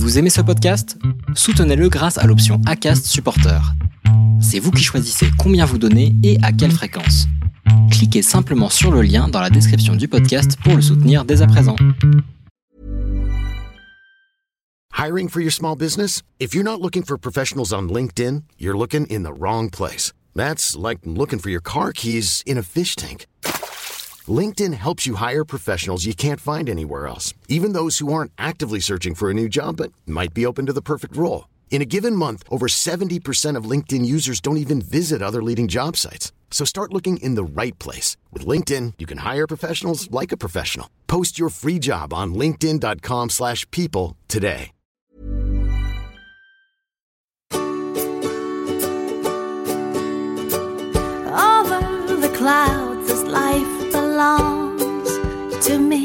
Vous aimez ce podcast ? Soutenez-le grâce à l'option Acast Supporter. C'est vous qui choisissez combien vous donnez et à quelle fréquence. Cliquez simplement sur le lien dans la description du podcast pour le soutenir dès à présent. Hiring for your small business? If you're not looking for professionals on LinkedIn, you're looking in the wrong place. That's like looking for your car keys in a fish tank. LinkedIn helps you hire professionals you can't find anywhere else, even those who aren't actively searching for a new job but might be open to the perfect role. In a given month, over 70% of LinkedIn users don't even visit other leading job sites. So start looking in the right place. With LinkedIn, you can hire professionals like a professional. Post your free job on linkedin.com/people today. Over the clouds, this life belongs to me.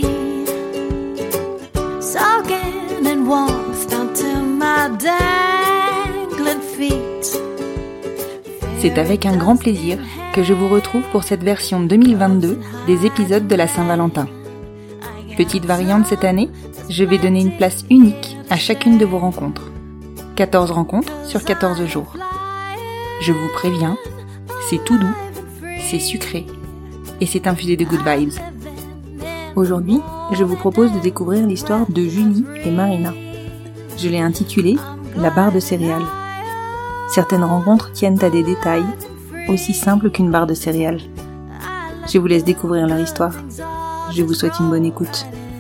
Soaking in warmth down to my dangling feet. C'est avec un grand plaisir que je vous retrouve pour cette version 2022 des épisodes de la Saint-Valentin. Petite variante cette année, je vais donner une place unique à chacune de vos rencontres. 14 rencontres sur 14 jours. Je vous préviens, c'est tout doux, c'est sucré et c'est infusé de good vibes. Aujourd'hui, je vous propose de découvrir l'histoire de Julie et Marina. Je l'ai intitulée « La barre de céréales ». Certaines rencontres tiennent à des détails, aussi simples qu'une barre de céréales. Je vous laisse découvrir leur histoire. Je vous souhaite une bonne écoute.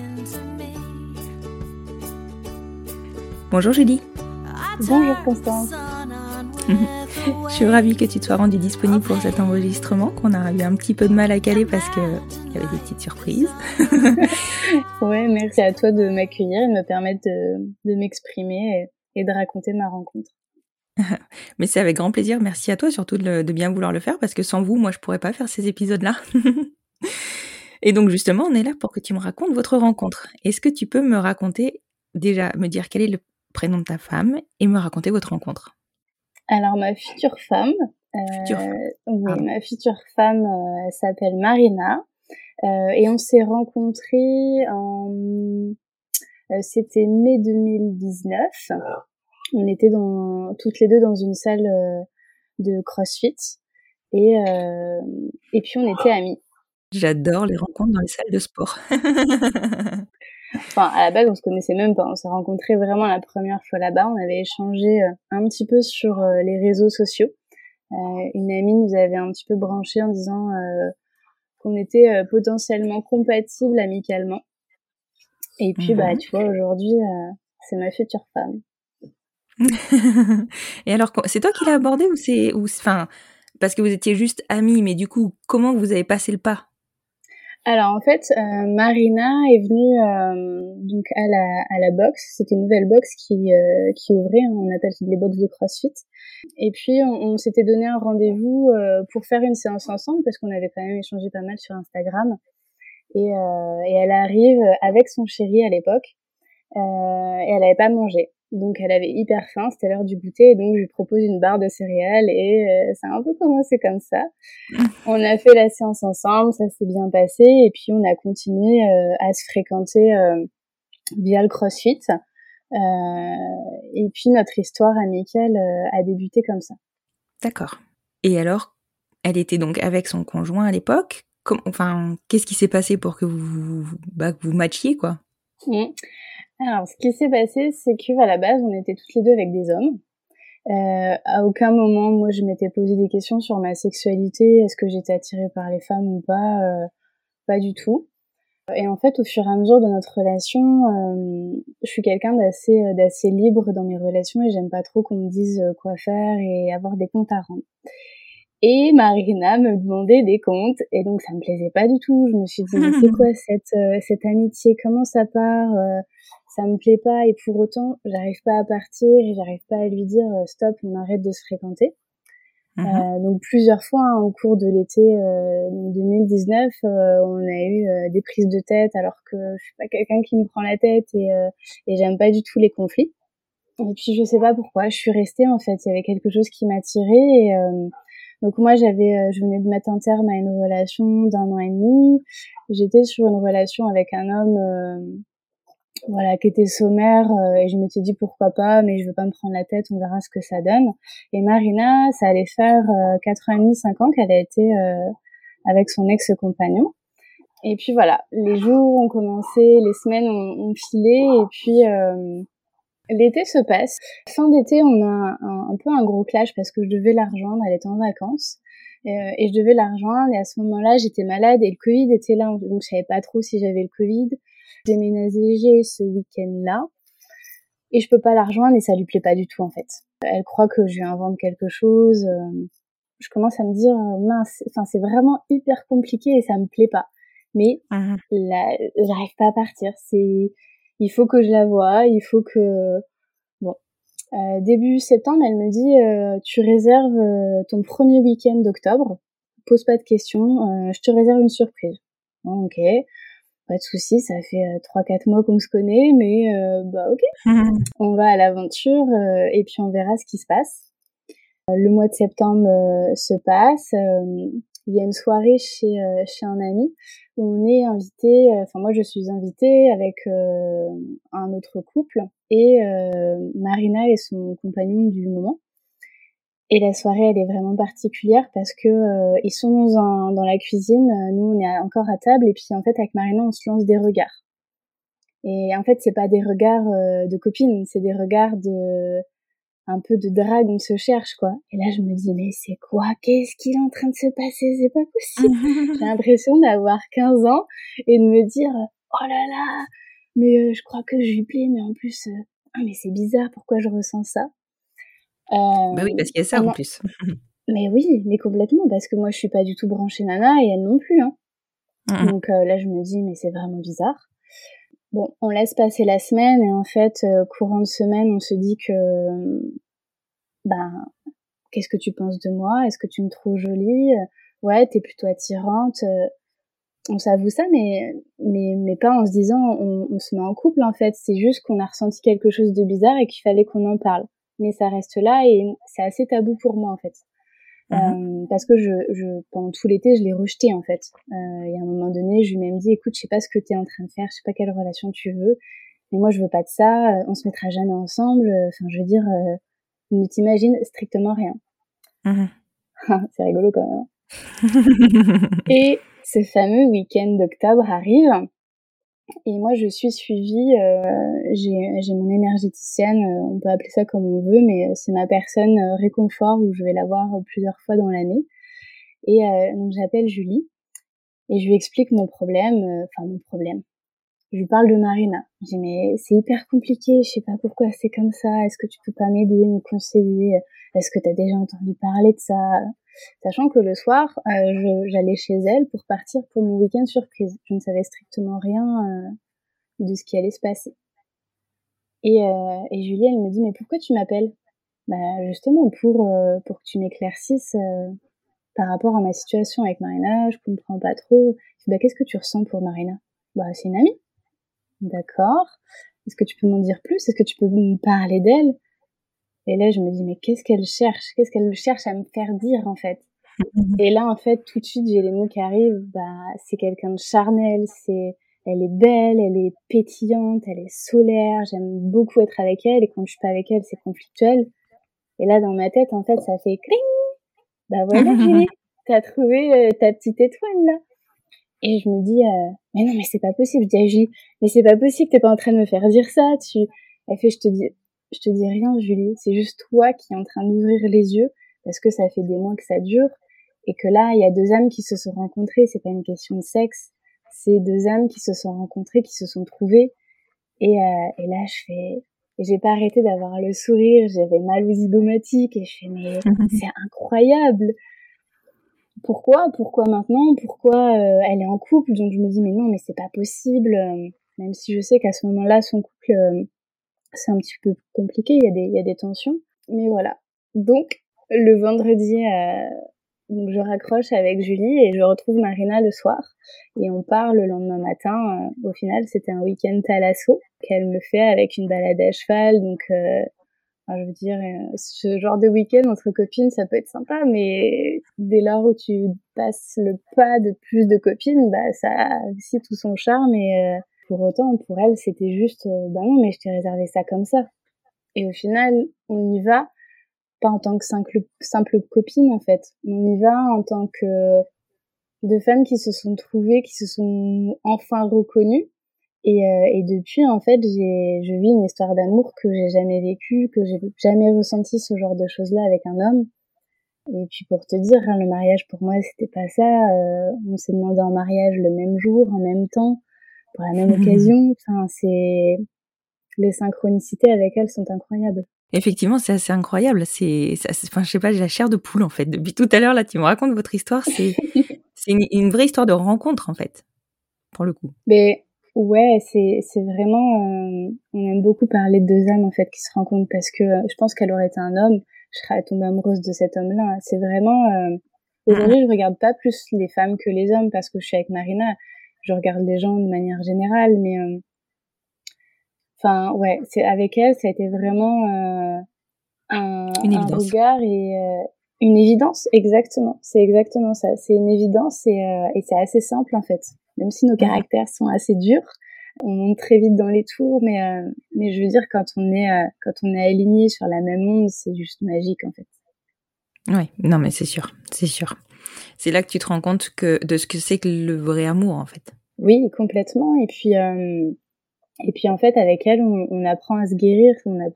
Bonjour Julie. Bonjour Constance. Je suis ravie que tu te sois rendue disponible pour cet enregistrement, qu'on a eu un petit peu de mal à caler parce qu'il y avait des petites surprises. Ouais, merci à toi de m'accueillir et de me permettre de m'exprimer et de raconter ma rencontre. Mais c'est avec grand plaisir, merci à toi surtout de bien vouloir le faire parce que sans vous, moi je pourrais pas faire ces épisodes-là. Et donc justement, on est là pour que tu me racontes votre rencontre. Est-ce que tu peux me raconter, déjà me dire quel est le prénom de ta femme et me raconter votre rencontre ? Alors ma future femme, ma future femme s'appelle Marina et on s'est rencontrés c'était mai 2019. On était toutes les deux dans une salle de CrossFit et puis on était amies. J'adore les rencontres dans les salles de sport. Enfin, à la base, on se connaissait même pas. On s'est rencontrés vraiment la première fois là-bas. On avait échangé un petit peu sur les réseaux sociaux. Une amie nous avait un petit peu branché en disant qu'on était potentiellement compatibles amicalement. Et puis, tu vois, aujourd'hui, c'est ma future femme. Et alors, c'est toi qui l'as abordé parce que vous étiez juste amis, mais du coup, comment vous avez passé le pas ? Alors en fait, Marina est venue donc à la boxe. C'était une nouvelle boxe qui ouvrait, hein, on appelle les boxes de CrossFit. Et puis on s'était donné un rendez-vous pour faire une séance ensemble parce qu'on avait quand même échangé pas mal sur Instagram. Et elle arrive avec son chéri à l'époque et elle avait pas mangé. Donc elle avait hyper faim, c'était l'heure du goûter et donc je lui propose une barre de céréales et ça a un peu commencé comme ça. On a fait la séance ensemble, ça s'est bien passé et puis on a continué à se fréquenter via le CrossFit et puis notre histoire amicale a débuté comme ça. D'accord. Et alors, elle était donc avec son conjoint à l'époque. Qu'est-ce qui s'est passé pour que vous matchiez quoi ? Alors, ce qui s'est passé, c'est que à la base, on était toutes les deux avec des hommes. À aucun moment, moi, je m'étais posé des questions sur ma sexualité. Est-ce que j'étais attirée par les femmes ou pas ? Pas du tout. Et en fait, au fur et à mesure de notre relation, je suis quelqu'un d'assez libre dans mes relations et j'aime pas trop qu'on me dise quoi faire et avoir des comptes à rendre. Et Marina me demandait des comptes et donc ça me plaisait pas du tout. Je me suis dit, mais c'est quoi cette amitié ? Comment ça part ? Ça me plaît pas et pour autant, j'arrive pas à partir et j'arrive pas à lui dire stop, on arrête de se fréquenter. Donc plusieurs fois au cours de l'été 2019, on a eu des prises de tête alors que je suis pas quelqu'un qui me prend la tête et j'aime pas du tout les conflits. Et puis je sais pas pourquoi, je suis restée en fait, il y avait quelque chose qui m'attirait et donc moi je venais de mettre un terme à une relation d'1 an et demi. J'étais sur une relation avec un homme voilà, qui était sommaire, et je m'étais dit pourquoi pas, mais je veux pas me prendre la tête, on verra ce que ça donne. Et Marina, ça allait faire 4 ans et demi, 5 ans qu'elle a été avec son ex-compagnon. Et puis voilà, les jours ont commencé, les semaines ont filé, et puis l'été se passe. Fin d'été, on a un peu un gros clash parce que je devais la rejoindre, elle était en vacances, et je devais la rejoindre, et à ce moment-là, j'étais malade et le Covid était là, donc je savais pas trop si j'avais le Covid. J'ai déménagé ce week-end-là, et je peux pas la rejoindre, et ça lui plaît pas du tout en fait. Elle croit que je lui invente quelque chose. Je commence à me dire, mince, enfin c'est vraiment hyper compliqué et ça me plaît pas. Mais là, j'arrive pas à partir. Il faut que je la voie, il faut que... Bon, début septembre, elle me dit, tu réserves ton premier week-end d'octobre, pose pas de questions, je te réserve une surprise. Bon, ok, pas de souci, ça fait 3-4 mois qu'on se connaît, mais bah ok, on va à l'aventure, et puis on verra ce qui se passe. Le mois de septembre se passe, il y a une soirée chez un ami où on est invité, enfin moi je suis invitée avec un autre couple et Marina et son compagnon du moment. Et la soirée elle est vraiment particulière parce que ils sont dans la cuisine, nous on est encore à table, et puis en fait avec Marina on se lance des regards. Et en fait c'est pas des regards de copines, c'est des regards de un peu de drague, on se cherche, quoi. Et là, je me dis, mais c'est quoi? Qu'est-ce qui est en train de se passer? C'est pas possible. J'ai l'impression d'avoir 15 ans et de me dire, oh là là, mais je crois que je lui plais, mais en plus, mais c'est bizarre, pourquoi je ressens ça? Bah oui, parce qu'il y a ça en plus. Mais oui, mais complètement, parce que moi, je suis pas du tout branchée nana et elle non plus, hein. Donc là, je me dis, mais c'est vraiment bizarre. Bon, on laisse passer la semaine, et en fait, courant de semaine, on se dit que, qu'est-ce que tu penses de moi? Est-ce que tu me trouves jolie? Ouais, t'es plutôt attirante. On s'avoue ça, mais pas en se disant on se met en couple, en fait. C'est juste qu'on a ressenti quelque chose de bizarre et qu'il fallait qu'on en parle. Mais ça reste là et c'est assez tabou pour moi, en fait. Parce que pendant tout l'été, je l'ai rejeté, en fait. Et à un moment donné, je lui ai même dit, écoute, je sais pas ce que t'es en train de faire, je sais pas quelle relation tu veux, mais moi, je veux pas de ça, on se mettra jamais ensemble, enfin, je veux dire, ne t'imagine strictement rien. C'est rigolo quand même. Et ce fameux week-end d'octobre arrive, et moi je suis suivie, j'ai mon énergéticienne, on peut appeler ça comme on veut, mais c'est ma personne réconfort où je vais la voir plusieurs fois dans l'année. Et donc j'appelle Julie et je lui explique mon problème, je lui parle de Marina. Je dis mais c'est hyper compliqué, je sais pas pourquoi c'est comme ça, est-ce que tu peux pas m'aider, me conseiller, est-ce que t'as déjà entendu parler de ça? Sachant que le soir, j'allais chez elle pour partir pour mon week-end surprise. Je ne savais strictement rien de ce qui allait se passer. Et Julie, elle me dit mais pourquoi tu m'appelles? Bah justement pour que tu m'éclaircisses par rapport à ma situation avec Marina, je comprends pas trop. Je dis, bah qu'est-ce que tu ressens pour Marina? Bah c'est une amie. D'accord. Est-ce que tu peux m'en dire plus? Est-ce que tu peux me parler d'elle? Et là, je me dis, mais qu'est-ce qu'elle cherche? Qu'est-ce qu'elle cherche à me faire dire, en fait? Et là, en fait, tout de suite, j'ai les mots qui arrivent. Bah, c'est quelqu'un de charnel, elle est belle, elle est pétillante, elle est solaire. J'aime beaucoup être avec elle, et quand je suis pas avec elle, c'est conflictuel. Et là, dans ma tête, en fait, ça fait cling! Bah voilà, Julie, t'as trouvé ta petite étoile, là. Et je me dis, mais non, mais c'est pas possible. Je dis à Julie, mais c'est pas possible, t'es pas en train de me faire dire ça. Elle fait, je te dis rien, Julie. C'est juste toi qui es en train d'ouvrir les yeux parce que ça fait des mois que ça dure et que là, il y a deux âmes qui se sont rencontrées. C'est pas une question de sexe. C'est deux âmes qui se sont rencontrées, qui se sont trouvées. Et là, j'ai pas arrêté d'avoir le sourire. J'avais mal aux zygomatiques et je fais, mais c'est incroyable. Pourquoi maintenant? Pourquoi elle est en couple? Donc je me dis mais non, mais c'est pas possible. Même si je sais qu'à ce moment-là, son couple c'est un petit peu compliqué, il y a des tensions. Mais voilà. Donc le vendredi, donc je raccroche avec Julie et je retrouve Marina le soir et on part le lendemain matin. Au final, c'était un week-end thalasso qu'elle me fait avec une balade à cheval. Donc je veux dire, ce genre de week-end entre copines, ça peut être sympa, mais dès lors où tu passes le pas de plus de copines, bah ça a aussi tout son charme. Et pour autant, pour elle, c'était juste, bah non, mais je t'ai réservé ça comme ça. Et au final, on y va, pas en tant que simple copine, en fait. On y va en tant que deux femmes qui se sont trouvées, qui se sont enfin reconnues. Et depuis, en fait, je vis une histoire d'amour que j'ai jamais vécue, que j'ai jamais ressenti ce genre de choses-là avec un homme. Et puis pour te dire, hein, le mariage pour moi, c'était pas ça. On s'est demandé en mariage le même jour, en même temps, pour la même occasion. Enfin, les synchronicités avec elle sont incroyables. Effectivement, c'est assez incroyable. Enfin, je sais pas, j'ai la chair de poule en fait. Depuis tout à l'heure, là, tu me racontes votre histoire. C'est une vraie histoire de rencontre en fait, pour le coup. Mais ouais, c'est vraiment. On aime beaucoup parler de deux âmes en fait qui se rencontrent parce que je pense qu'elle aurait été un homme, je serais tombée amoureuse de cet homme-là. C'est vraiment. Aujourd'hui, je regarde pas plus les femmes que les hommes parce que je suis avec Marina. Je regarde les gens de manière générale, mais enfin ouais, c'est avec elle, ça a été vraiment un regard et une évidence. Exactement, c'est exactement ça. C'est une évidence et c'est assez simple en fait. Même si nos caractères sont assez durs, on monte très vite dans les tours, mais je veux dire quand on est aligné sur la même onde, c'est juste magique en fait. Ouais, non mais c'est sûr. C'est là que tu te rends compte de ce que c'est que le vrai amour en fait. Oui, complètement. Et puis en fait avec elle, on apprend à se guérir,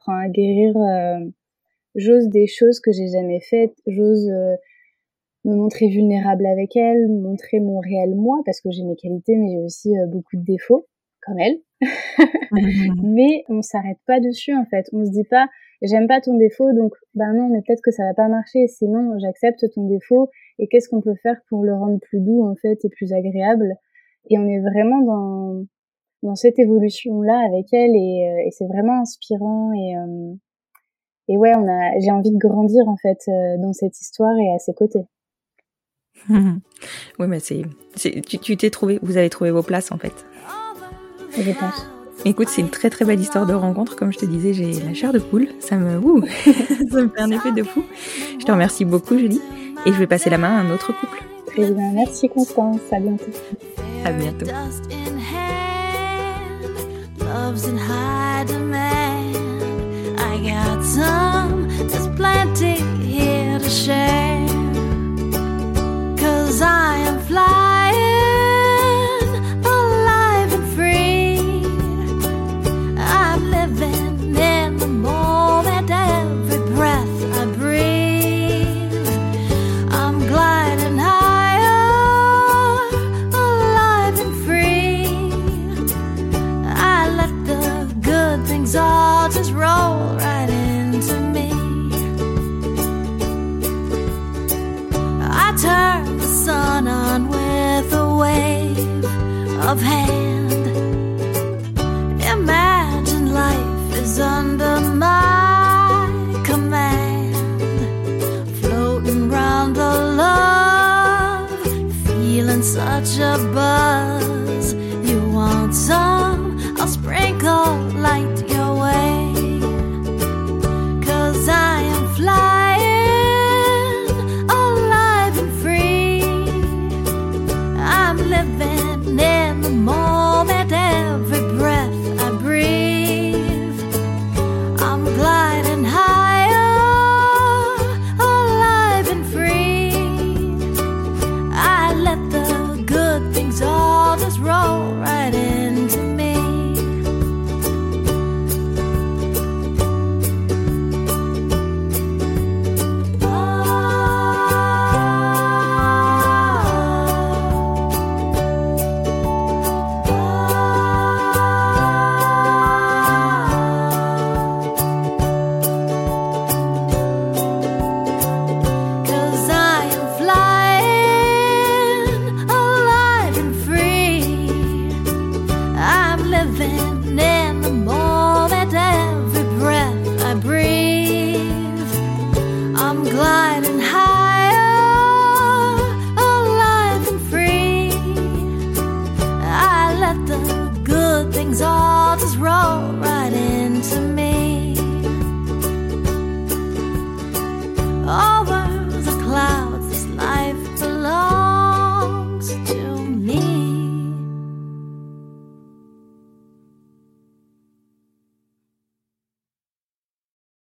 j'ose des choses que j'ai jamais faites, j'ose me montrer vulnérable avec elle, montrer mon réel moi, parce que j'ai mes qualités, mais j'ai aussi beaucoup de défauts, comme elle. Mais on s'arrête pas dessus, en fait. On se dit pas, j'aime pas ton défaut, donc, bah non, mais peut-être que ça va pas marcher. Sinon, j'accepte ton défaut, et qu'est-ce qu'on peut faire pour le rendre plus doux, en fait, et plus agréable. Et on est vraiment dans cette évolution-là avec elle, et c'est vraiment inspirant, et ouais, j'ai envie de grandir, en fait, dans cette histoire et à ses côtés. Oui, mais tu t'es trouvé, vous avez trouvé vos places en fait. Je pense. Écoute, c'est une très très belle histoire de rencontre. Comme je te disais, j'ai la chair de poule. Ça me fait un effet de fou. Je te remercie beaucoup, Julie. Et je vais passer la main à un autre couple. Très bien, merci Constance. À bientôt. À bientôt. I am flying, alive and free. I'm living in the moment, every breath I breathe. I'm gliding higher, alive and free. I let the good things all just roll right into me. I turn sun on with a wave of hand.